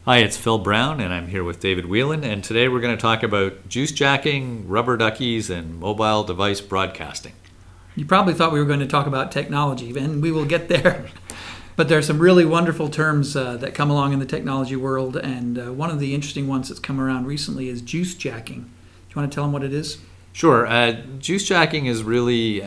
Hi, it's Phil Brown, and I'm here with David Whelan, and today we're going to talk about juice jacking, rubber duckies, and mobile device broadcasting. You probably thought we were going to talk about technology, and we will get there. But there are some really wonderful terms that come along in the technology world, and one of the interesting ones that's come around recently is juice jacking. Do you want to tell them what it is? Sure. Juice jacking is really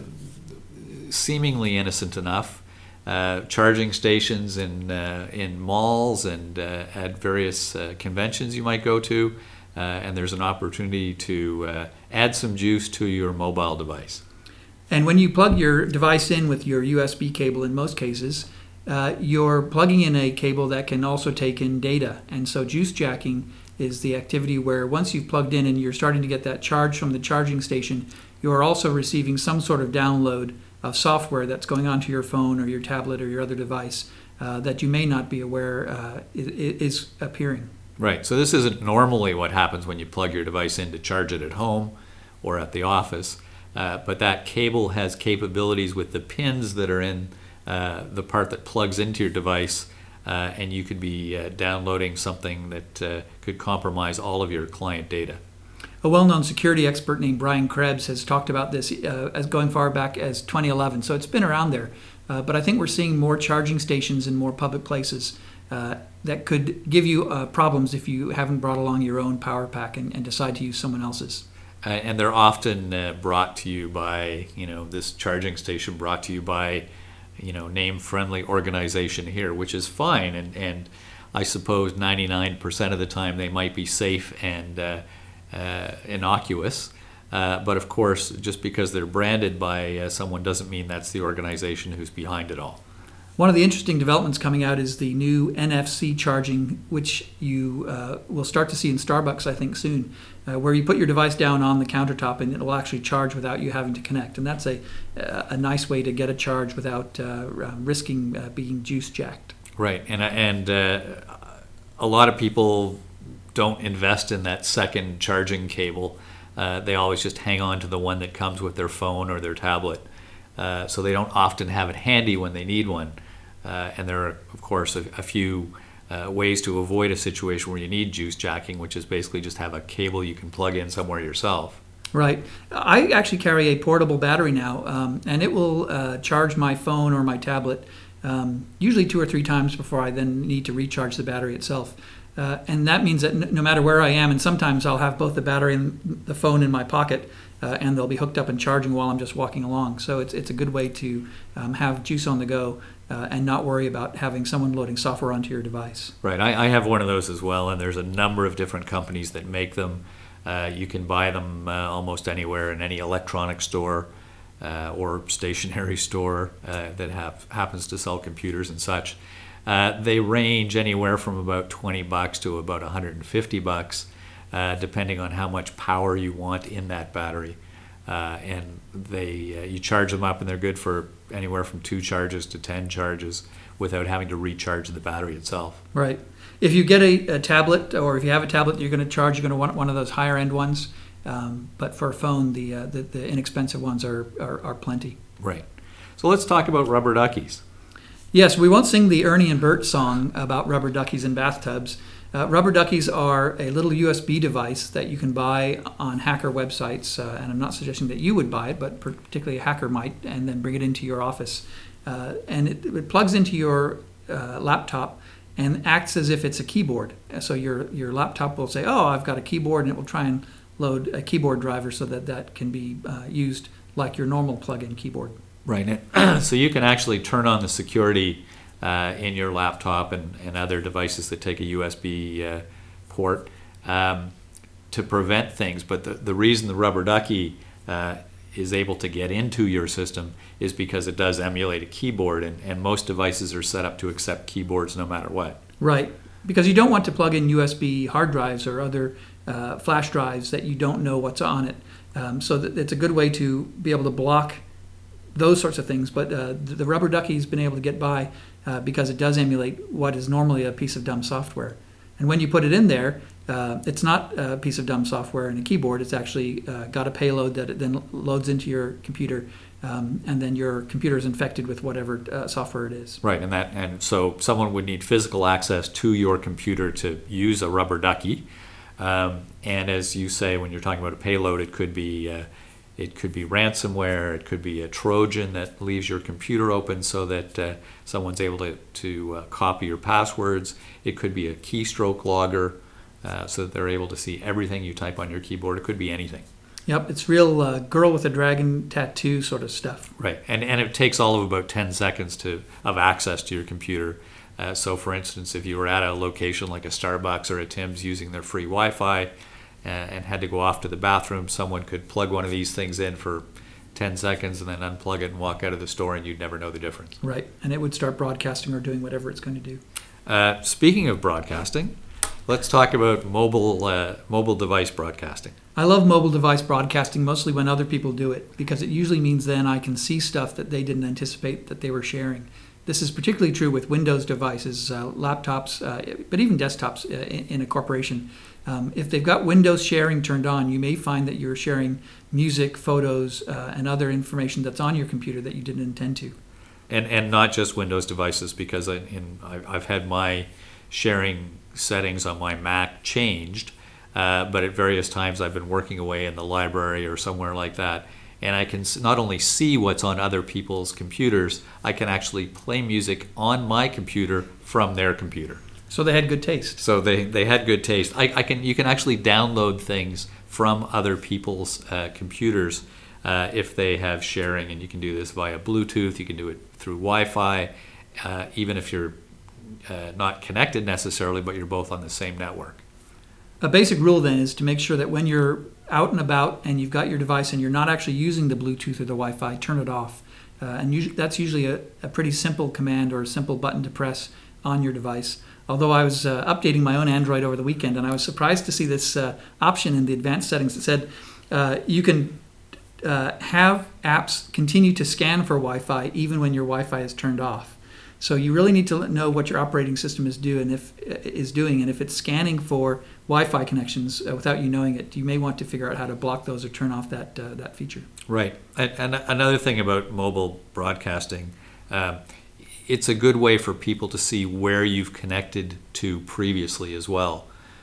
seemingly innocent enough. Charging stations in malls and at various conventions you might go to, and there's an opportunity to add some juice to your mobile device. And when you plug your device in with your USB cable, in most cases, you're plugging in a cable that can also take in data. And so juice jacking is the activity where once you've plugged in and you're starting to get that charge from the charging station, you're also receiving some sort of download of software that's going onto your phone or your tablet or your other device that you may not be aware is appearing. Right. So this isn't normally what happens when you plug your device in to charge it at home or at the office. But that cable has capabilities with the pins that are in the part that plugs into your device, and you could be downloading something that could compromise all of your client data. A well-known security expert named Brian Krebs has talked about this as going far back as 2011, so it's been around there. But I think we're seeing more charging stations in more public places that could give you problems if you haven't brought along your own power pack and decide to use someone else's. And they're often brought to you by, this charging station brought to you by, name-friendly organization here, which is fine. And I suppose 99% of the time they might be safe and innocuous. But of course, just because they're branded by someone doesn't mean that's the organization who's behind it all. One of the interesting developments coming out is the new NFC charging, which you will start to see in Starbucks, I think, soon, where you put your device down on the countertop and it will actually charge without you having to connect. And that's a nice way to get a charge without risking being juice jacked. Right. And a lot of people don't invest in that second charging cable. They always just hang on to the one that comes with their phone or their tablet. So they don't often have it handy when they need one. And there are, of course, a few ways to avoid a situation where you need juice jacking, which is basically just have a cable you can plug in somewhere yourself. Right. I actually carry a portable battery now, and it will charge my phone or my tablet usually 2 or 3 times before I then need to recharge the battery itself. And that means that no matter where I am, and sometimes I'll have both the battery and the phone in my pocket, and they'll be hooked up and charging while I'm just walking along. So it's a good way to have juice on the go and not worry about having someone loading software onto your device. Right. I have one of those as well, and there's a number of different companies that make them. You can buy them almost anywhere in any electronic store or stationary store that happens to sell computers and such. They range anywhere from about $20 to about $150, depending on how much power you want in that battery. And you charge them up, and they're good for anywhere from 2 charges to 10 charges without having to recharge the battery itself. Right. If you get a tablet, or if you have a tablet that you're going to charge, you're going to want one of those higher end ones. But for a phone, the inexpensive ones are plenty. Right. So let's talk about rubber duckies. Yes, we won't sing the Ernie and Bert song about rubber duckies in bathtubs. Rubber duckies are a little USB device that you can buy on hacker websites, and I'm not suggesting that you would buy it, but particularly a hacker might, and then bring it into your office. And it plugs into your laptop and acts as if it's a keyboard. So your laptop will say, oh, I've got a keyboard, and it will try and load a keyboard driver so that can be used like your normal plug-in keyboard. Right. So you can actually turn on the security in your laptop and other devices that take a USB port to prevent things. But the reason the rubber ducky is able to get into your system is because it does emulate a keyboard, and most devices are set up to accept keyboards no matter what. Right. Because you don't want to plug in USB hard drives or other flash drives that you don't know what's on it. So it's a good way to be able to block those sorts of things. But the rubber ducky's been able to get by because it does emulate what is normally a piece of dumb software. And when you put it in there, it's not a piece of dumb software and a keyboard. It's actually got a payload that it then loads into your computer and then your computer is infected with whatever software it is. Right, and so someone would need physical access to your computer to use a rubber ducky. And as you say, when you're talking about a payload, it could be ransomware, it could be a Trojan that leaves your computer open so that someone's able to copy your passwords. It could be a keystroke logger so that they're able to see everything you type on your keyboard. It could be anything. Yep, it's real girl with a dragon tattoo sort of stuff. Right, and it takes all of about 10 seconds of access to your computer. So for instance, if you were at a location like a Starbucks or a Tim's using their free Wi-Fi and had to go off to the bathroom, someone could plug one of these things in for 10 seconds and then unplug it and walk out of the store, and you'd never know the difference. Right, and it would start broadcasting or doing whatever it's going to do. Speaking of broadcasting, let's talk about mobile device broadcasting. I love mobile device broadcasting mostly when other people do it, because it usually means then I can see stuff that they didn't anticipate that they were sharing. This is particularly true with Windows devices, laptops, but even desktops in a corporation. If they've got Windows sharing turned on, you may find that you're sharing music, photos, and other information that's on your computer that you didn't intend to. And not just Windows devices, because I've had my sharing settings on my Mac changed, but at various times I've been working away in the library or somewhere like that, and I can not only see what's on other people's computers, I can actually play music on my computer from their computer. So they had good taste. So they had good taste. You can actually download things from other people's computers if they have sharing, and you can do this via Bluetooth. You can do it through Wi-Fi, even if you're not connected necessarily, but you're both on the same network. A basic rule then is to make sure that when you're out and about and you've got your device and you're not actually using the Bluetooth or the Wi-Fi, turn it off. That's usually a pretty simple command or a simple button to press on your device. Although I was updating my own Android over the weekend, and I was surprised to see this option in the advanced settings that said you can have apps continue to scan for Wi-Fi even when your Wi-Fi is turned off. So you really need to know what your operating system is doing, and if it's scanning for Wi-Fi connections without you knowing it, you may want to figure out how to block those or turn off that feature. Right. And another thing about mobile broadcasting, it's a good way for people to see where you've connected to previously as well.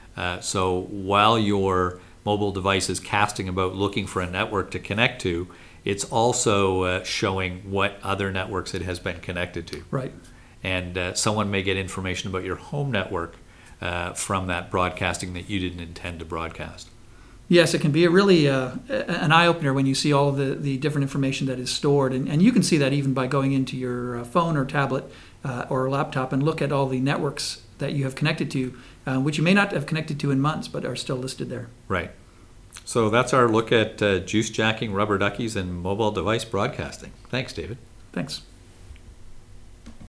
So while your mobile device is casting about looking for a network to connect to, it's also showing what other networks it has been connected to. Right. And someone may get information about your home network from that broadcasting that you didn't intend to broadcast. Yes, it can be really an eye-opener when you see all of the different information that is stored. And you can see that even by going into your phone or tablet or laptop and look at all the networks that you have connected to, which you may not have connected to in months, but are still listed there. Right. So that's our look at juice jacking rubber duckies and mobile device broadcasting. Thanks, David. Thanks.